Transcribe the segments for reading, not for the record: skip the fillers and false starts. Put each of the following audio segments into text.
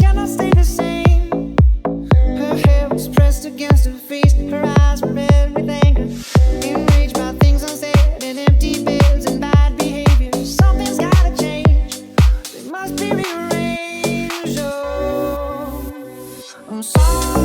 cannot stay the same. Her hair was pressed against her face, her eyes were red with anger, enraged by things unsaid and empty beds and bad behavior. Something's gotta change, they must be rearranged. Oh, I'm sorry.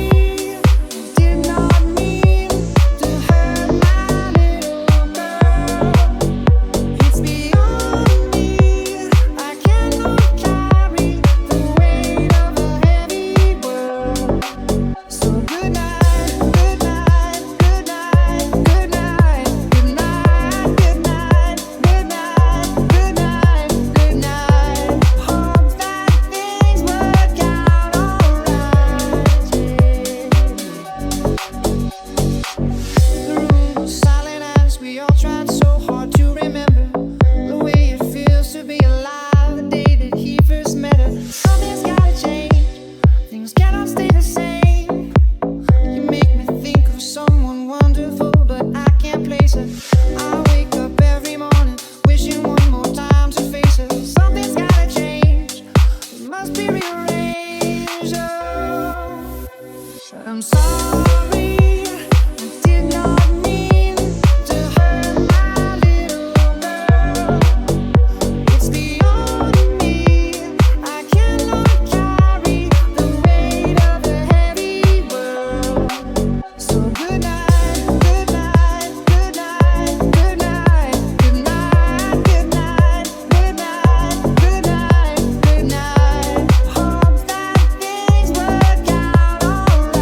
I'm sorry, I did not mean to hurt my little girl. It's beyond me, I cannot carry the weight of a heavy world. So good night, good night, good night, good night, good night, good night, good night, good night, good night. Hope that things work out alright.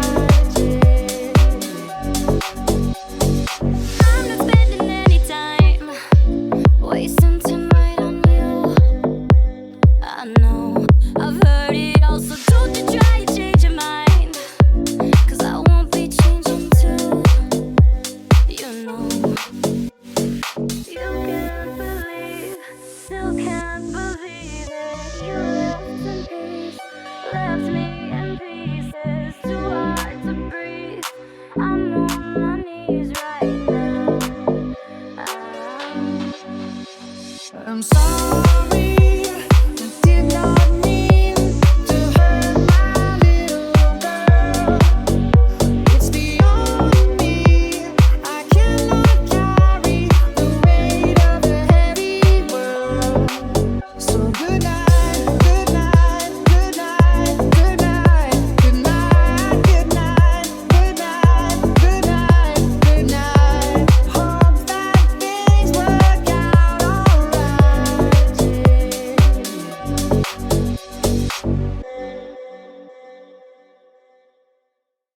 I'm not spending any time wasting tonight on you. I know I've